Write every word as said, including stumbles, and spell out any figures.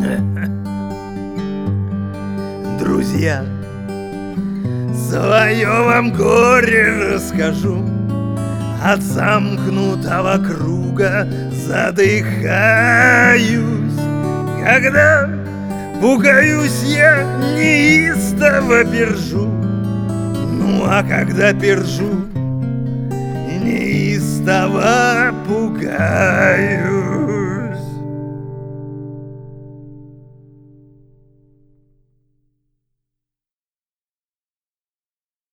Друзья, свое вам горе расскажу. От замкнутого круга задыхаюсь, когда пугаюсь я, неистово пержу. Ну а когда пержу, неистово пугаюсь.